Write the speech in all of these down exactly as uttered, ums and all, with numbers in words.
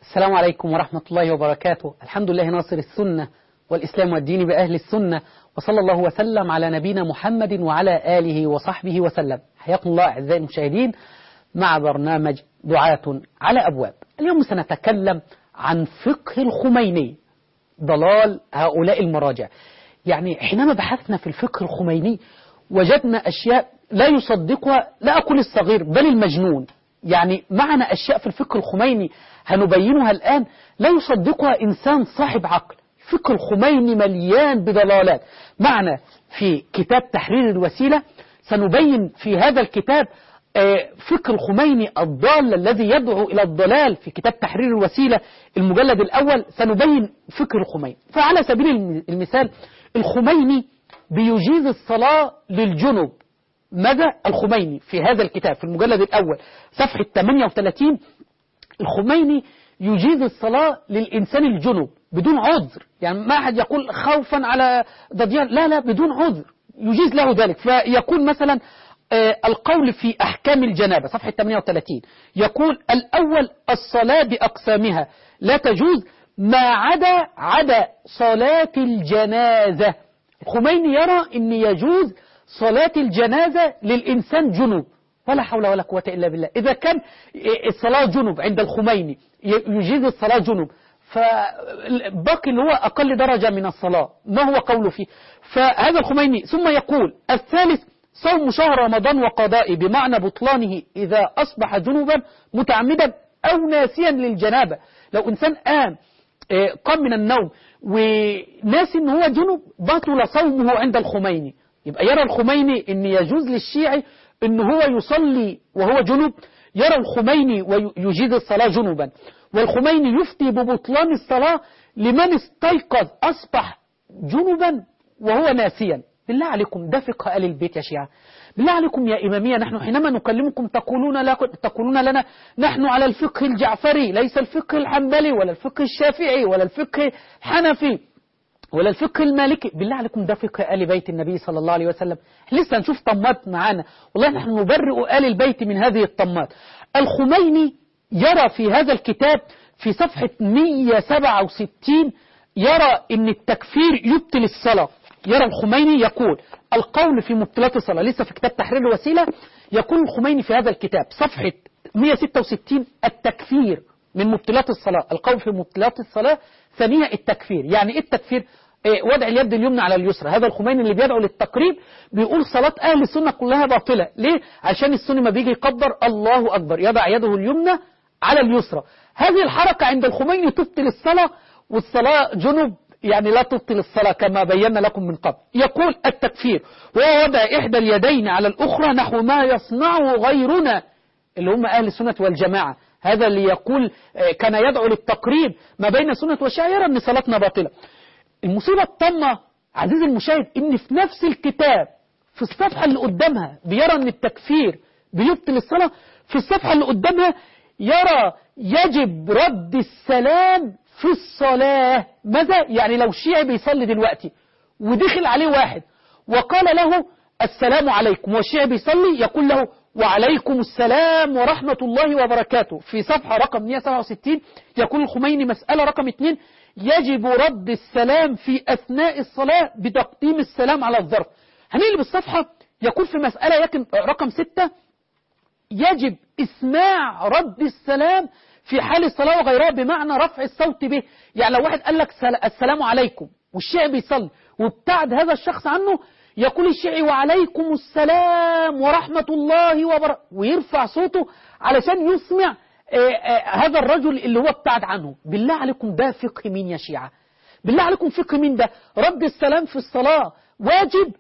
السلام عليكم ورحمة الله وبركاته. الحمد لله ناصر السنة والإسلام والدين بأهل السنة، وصلى الله وسلم على نبينا محمد وعلى آله وصحبه وسلم. حياكم الله أعزائي المشاهدين مع برنامج دعاة على أبواب. اليوم سنتكلم عن فقه الخميني، ضلال هؤلاء المراجع. يعني حينما بحثنا في الفقه الخميني وجدنا أشياء لا يصدقها، لا أقول الصغير بل المجنون. يعني معنا أشياء في الفقه الخميني هنبينها الآن لا يصدقها إنسان صاحب عقل. فقه الخميني مليان بضلالات. معنا في كتاب تحرير الوسيلة سنبين في هذا الكتاب فقه الخميني الضال الذي يدعو إلى الضلال. في كتاب تحرير الوسيلة المجلد الأول سنبين فقه الخميني. فعلى سبيل المثال الخميني بيجيز الصلاة للجنب. ماذا؟ الخميني في هذا الكتاب في المجلد الأول صفحة ثمانية وثلاثين الخميني يجيز الصلاة للإنسان الجنب بدون عذر. يعني ما أحد يقول خوفا على ضديان، لا لا بدون عذر يجيز له ذلك. فيكون مثلا آه القول في أحكام الجنابة صفحة ثمانية وثلاثين يقول الأول الصلاة بأقسامها لا تجوز ما عدا عدا صلاة الجنازة. الخميني يرى أن يجوز صلاة الجنازة للإنسان جنوب. ولا حول ولا قوة إلا بالله. إذا كان الصلاة جنوب عند الخميني يجيز الصلاة جنوب، فباقي اللي هو أقل درجة من الصلاة ما هو قوله فيه. فهذا الخميني ثم يقول الثالث صوم شهر رمضان وقضائه بمعنى بطلانه إذا أصبح جنوبا متعمدا أو ناسيا للجنابة. لو إنسان قام قام من النوم وناسي أنه هو جنوب بطل صومه عند الخميني. يبقى يرى الخميني أن يجوز للشيعي أنه هو يصلي وهو جنوب، يرى الخميني ويجيز الصلاة جنوبا. والخميني يفتي ببطلان الصلاة لمن استيقظ أصبح جنوبا وهو ناسيا. بالله عليكم ده فقه آل البيت يا شيعة. بالله عليكم يا إمامية نحن حينما نكلمكم تقولون, لا تقولون لنا نحن على الفقه الجعفري ليس الفقه الحنبلي ولا الفقه الشافعي ولا الفقه الحنفي ولا الفقه المالكي. بالله عليكم ده فقه آل بيت النبي صلى الله عليه وسلم. لسه نشوف طمات معانا والله نحن نبرئ آل البيت من هذه الطمات. الخميني يرى في هذا الكتاب في صفحة مئة وسبعة وستين يرى أن التكفير يبطل الصلاة. يرى الخميني يقول القول في مبطلات الصلاة لسه في كتاب تحرير الوسيلة. يقول الخميني في هذا الكتاب صفحة مئة وستة وستين التكفير من مبطلات الصلاة. القول في مبطلات الصلاة ثانية التكفير. يعني ايه التكفير؟ إيه وضع اليد اليمنى على اليسرى. هذا الخميني اللي بيدعو للتقريب بيقول صلاة أهل السنة كلها باطلة. ليه؟ عشان السني ما بيجي يكبر الله أكبر يضع يده اليمنى على اليسرى. هذه الحركة عند الخميني تبطل الصلاة، والصلاة جنب يعني لا تبطل الصلاة كما بينا لكم من قبل. يقول التكفير وهو وضع إحدى اليدين على الأخرى نحو ما يصنعه غيرنا اللي هم أهل السنة والجماعة. هذا اللي يقول كان يدعو للتقريب ما بين السنة والشيعة يرى أن صلاتنا باطلة. المصيبة الطمة عزيزي المشاهد إن في نفس الكتاب في الصفحة اللي قدامها بيرى أن التكفير بيبطل الصلاة. في الصفحة اللي قدامها يرى يجب رد السلام في الصلاة. ماذا؟ يعني لو شيعي بيصلي دلوقتي ودخل عليه واحد وقال له السلام عليكم والشيعي بيصلي يقول له وعليكم السلام ورحمة الله وبركاته. في صفحة رقم مئة وسبعة وستين يقول الخميني مسألة رقم اثنين يجب رد السلام في أثناء الصلاة بتقديم السلام على الظرف. هنقلب الصفحة يقول في مسألة رقم ستة يجب إسماع رد السلام في حال الصلاة وغيرها بمعنى رفع الصوت به. يعني لو واحد قال لك السلام عليكم والشيعي بيصلي وابتعد هذا الشخص عنه يقول الشيعي وعليكم السلام ورحمة الله وبركاته ويرفع صوته علشان يسمع آآ آآ هذا الرجل اللي هو ابتعد عنه. بالله عليكم ده فقه مين يا شيعة؟ بالله عليكم فقه مين ده؟ رد السلام في الصلاة واجب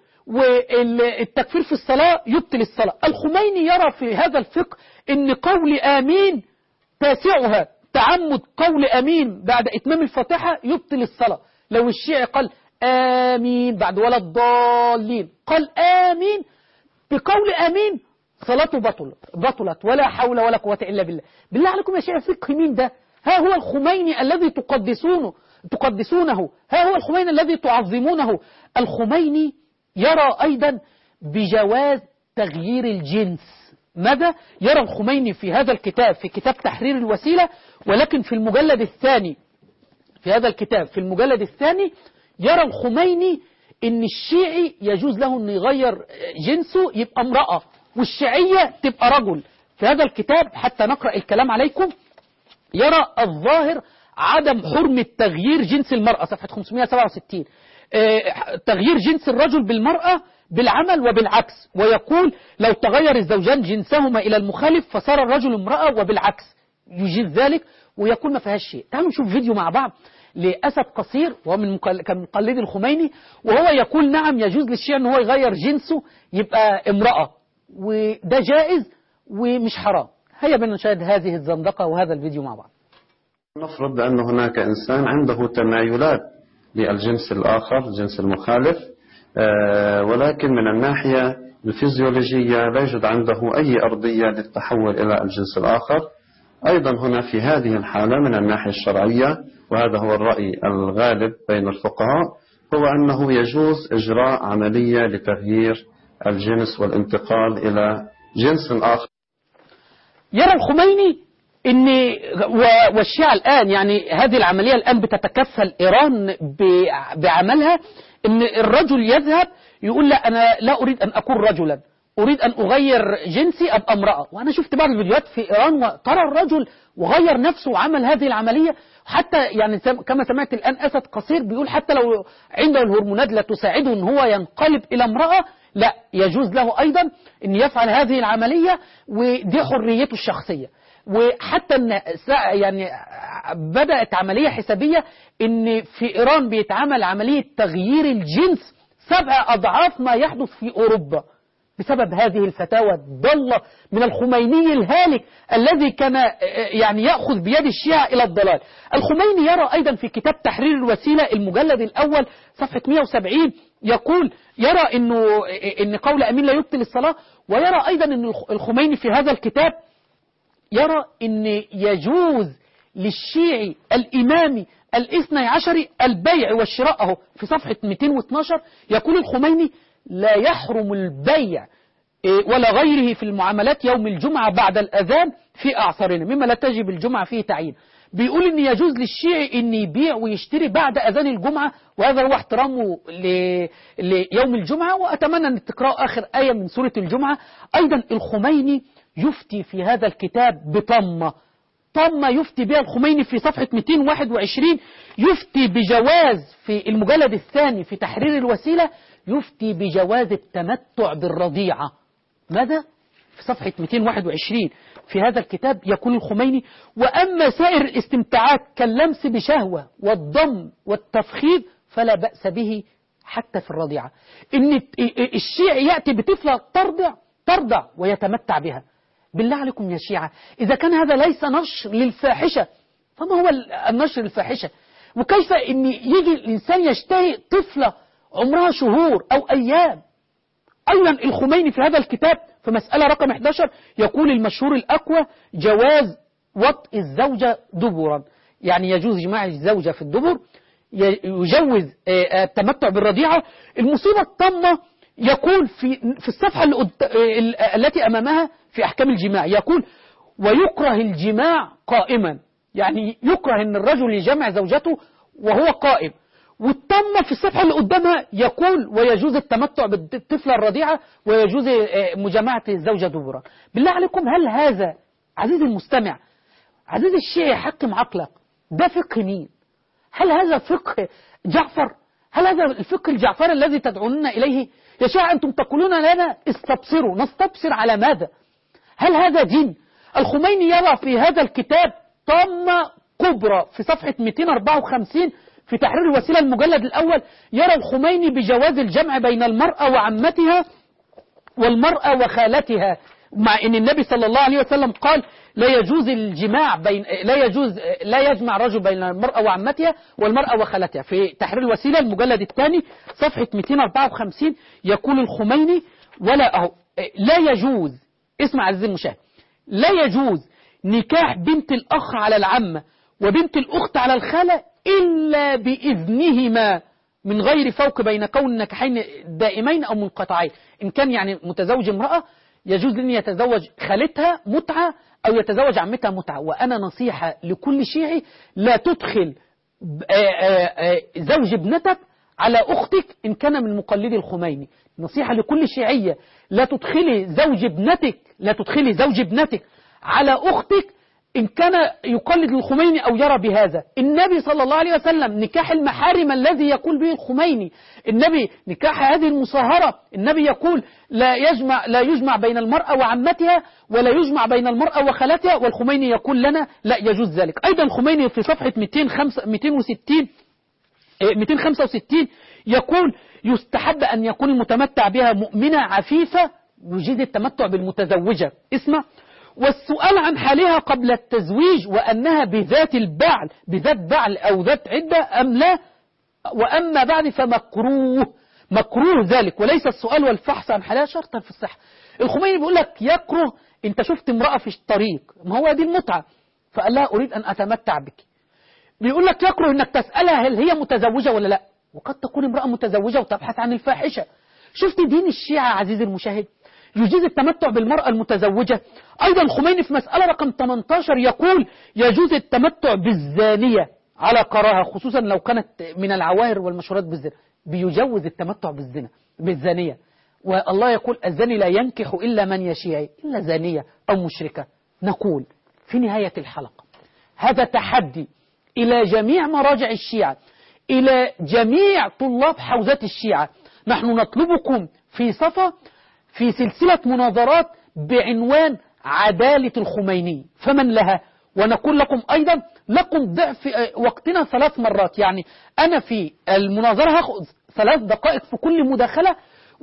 والتكفير في الصلاة يبطل الصلاة. الخميني يرى في هذا الفقه ان قول آمين تاسعها تعمد قول آمين بعد إتمام الفاتحة يبطل الصلاة. لو الشيعي قال آمين بعد ولا الضالين قال آمين بقول آمين صلاته بطلت بطلت ولا حول ولا قوة إلا بالله. بالله عليكم يا شيعي فقه مين ده؟ ها هو الخميني الذي تقدسونه تقدسونه ها هو الخميني الذي تعظمونه. الخميني يرى أيضا بجواز تغيير الجنس. ماذا يرى الخميني في هذا الكتاب، في كتاب تحرير الوسيلة، ولكن في المجلد الثاني، في هذا الكتاب في المجلد الثاني يرى الخميني ان الشيعي يجوز له انه يغير جنسه يبقى امرأة، والشيعية تبقى رجل. في هذا الكتاب حتى نقرأ الكلام عليكم، يرى الظاهر عدم حرمة تغيير جنس المرأة، صفحة خمسمائة وسبعة وستين، اه تغيير جنس الرجل بالمرأة بالعمل وبالعكس، ويقول لو تغير الزوجان جنسهما إلى المخالف فصار الرجل امرأة وبالعكس يجيز ذلك، ويقول ما فيهاش شيء. تعالوا نشوف فيديو مع بعض لأسد قصير وهو من كان مقلد الخميني، وهو يقول نعم يجوز للشيعي ان هو يغير جنسه يبقى امرأة، وده جائز ومش حرام. هيا بنا نشاهد هذه الزندقة وهذا الفيديو مع بعض. نفرض بأن هناك إنسان عنده تمايلات للجنس الآخر، الجنس المخالف، ولكن من الناحية الفيزيولوجية لا يوجد عنده أي أرضية للتحول إلى الجنس الآخر. أيضا هنا في هذه الحالة من الناحية الشرعية، وهذا هو الرأي الغالب بين الفقهاء، هو أنه يجوز إجراء عملية لتغيير الجنس والانتقال إلى جنس آخر. يرى الخميني ان والشيعة الآن يعني هذه العملية الآن بتتكفل إيران بعملها، ان الرجل يذهب يقول لا أنا لا أريد أن أكون رجلا، أريد أن أغير جنسي أبقى امرأة. وأنا شفت بعض الفيديوهات في إيران وترى الرجل وغير نفسه وعمل هذه العملية، حتى يعني كما سمعت الآن أسد قصير بيقول حتى لو عنده الهرمونات لا تساعده أن هو ينقلب إلى امرأة، لا يجوز له أيضا أن يفعل هذه العملية، ودي حريته الشخصية. وحتى ان يعني بدأت عملية حسابية ان في إيران بيتعمل عملية تغيير الجنس سبع أضعاف ما يحدث في أوروبا بسبب هذه الفتاوى الضالة من الخميني الهالك الذي كان يعني يأخذ بيد الشيعة إلى الضلال. الخميني يرى أيضا في كتاب تحرير الوسيلة المجلد الأول صفحة مئة وسبعين يقول يرى إنه إن قول أمين لا يبطل الصلاة، ويرى أيضا أن الخميني في هذا الكتاب يرى أن يجوز للشيعي الإمامي الاثني عشري البيع والشراء. أهو في صفحة مئتين واثني عشر يقول الخميني لا يحرم البيع ولا غيره في المعاملات يوم الجمعة بعد الأذان في أعصارنا مما لا تجب الجمعة فيه تعيين. بيقول إن يجوز للشيعي إن يبيع ويشتري بعد أذان الجمعة، وهذا هو احترامه ليوم الجمعة. وأتمنى أن تقرأوا آخر آية من سورة الجمعة. أيضا الخميني يفتي في هذا الكتاب بطمة طمة يفتي بها الخميني في صفحة مئتين وواحد وعشرين، يفتي بجواز في المجلد الثاني في تحرير الوسيلة، يفتي بجواز التمتع بالرضيعة. ماذا؟ في صفحة مئتين وواحد وعشرين في هذا الكتاب يقول الخميني وأما سائر الاستمتاعات كاللمس بشهوة والضم والتفخيذ فلا بأس به حتى في الرضيعة. إن الشيعي يأتي بطفلة ترضع ترضع ويتمتع بها. بالله عليكم يا شيعة، إذا كان هذا ليس نشر للفاحشة فما هو النشر للفاحشة؟ وكيف إن يجي الإنسان يشتهي طفلة عمرها شهور أو أيام؟ أيضا الخميني في هذا الكتاب في مسألة رقم أحد عشر يقول المشهور الأقوى جواز وطء الزوجة دبرا، يعني يجوز جماع الزوجة في الدبر، يجوز التمتع بالرضيعة. المصيبة الطامة يقول في في الصفحة التي أمامها في أحكام الجماع يقول ويكره الجماع قائما، يعني يكره أن الرجل يجمع زوجته وهو قائم. والطمة في الصفحة اللي قدامها يقول ويجوز التمتع بالطفلة الرضيعة ويجوز مجامعة الزوجة دبرا. بالله عليكم هل هذا عزيزي المستمع عزيزي الشيعي حكم عقلك ده فقه مين؟ هل هذا فقه جعفر؟ هل هذا الفقه الجعفري الذي تدعوننا إليه؟ يا شيعة أنتم تقولون لنا استبصروا، نستبصر على ماذا؟ هل هذا دين؟ الخميني يرى في هذا الكتاب طامة كبرى في صفحة مئتين وأربعة وخمسين في تحرير الوسيلة المجلد الأول، يرى الخميني بجواز الجمع بين المرأة وعمتها والمرأة وخالتها، مع أن النبي صلى الله عليه وسلم قال لا يجوز الجماع بين لا يجوز لا يجمع رجل بين المرأة وعمتها والمرأة وخالتها. في تحرير الوسيلة المجلد الثاني صفحة مئتين وأربعة وخمسين يقول الخميني ولا أهو لا يجوز، اسمع عزيزي المشاهد، لا يجوز نكاح بنت الأخ على العمة وبنت الأخت على الخالة إلا بإذنهما من غير فوق بين كون النكاحين دائمين أو منقطعين. إن كان يعني متزوج امرأة يجوز لي يتزوج خالتها متعة أو يتزوج عمتها متعة. وأنا نصيحة لكل شيعي: لا تدخل زوج ابنتك على أختك إن كان من مقلدي الخميني. نصيحة لكل شيعية: لا تدخلي زوج ابنتك لا تدخلي زوج ابنتك على أختك إن كان يقلد الخميني أو يرى بهذا. النبي صلى الله عليه وسلم نكاح المحارم الذي يقول به الخميني، النبي نكاح هذه المصاهرة، النبي يقول لا يجمع لا يجمع بين المرأة وعمتها ولا يجمع بين المرأة وخالتها، والخميني يقول لنا لا يجوز ذلك. أيضا الخميني في صفحة مئتين وخمسة وستين يقول يستحب أن يكون المتمتع بها مؤمنة عفيفة، يجيز التمتع بالمتزوجة. اسمع: والسؤال عن حالها قبل التزويج وأنها بذات البعل بذات بعل أو ذات عدة أم لا، وأما بعد فمكروه مكروه ذلك، وليس السؤال والفحص عن حالها شرطا في الصحة. الخميني بيقول لك يكره أنت شفت امرأة في الطريق، ما هو دي المتعة، فقال لها أريد أن أتمتع بك. بيقول لك يكره أنك تسألها هل هي متزوجة ولا لا، وقد تكون امرأة متزوجة وتبحث عن الفاحشة. شفت دين الشيعة عزيزي المشاهد؟ يجيز التمتع بالمرأة المتزوجة. أيضا الخميني في مسألة رقم ثمانية عشر يقول يجوز التمتع بالزانية على كراهة، خصوصا لو كانت من العوائر والمشهورات بالزنا. بيجوز التمتع بالزنا بالزانية، والله يقول الزاني لا ينكح إلا من يشيع إلا زانية أو مشركة. نقول في نهاية الحلقة هذا تحدي إلى جميع مراجع الشيعة، إلى جميع طلاب حوزات الشيعة. نحن نطلبكم في صفا في سلسلة مناظرات بعنوان عدالة الخميني فمن لها، ونقول لكم أيضا لكم ضعف وقتنا ثلاث مرات. يعني أنا في المناظرة هاخذ ثلاث دقائق في كل مداخلة،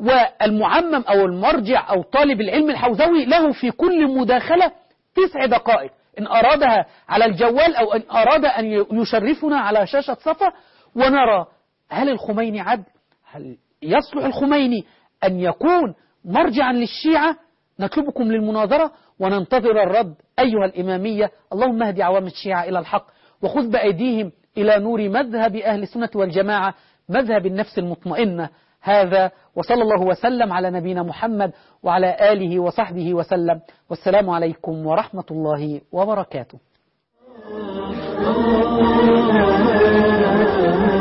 والمعمم أو المرجع أو طالب العلم الحوزوي له في كل مداخلة تسع دقائق إن أرادها على الجوال أو إن أراد أن يشرفنا على شاشة صفا، ونرى هل الخميني عدل، هل يصلح الخميني أن يكون مرجعا للشيعة. نطلبكم للمناظرة وننتظر الرد أيها الإمامية. اللهم اهدي عوام الشيعة إلى الحق وخذ بأيديهم إلى نور مذهب أهل السنة والجماعة، مذهب النفس المطمئنة. هذا وصلى الله وسلم على نبينا محمد وعلى آله وصحبه وسلم، والسلام عليكم ورحمة الله وبركاته.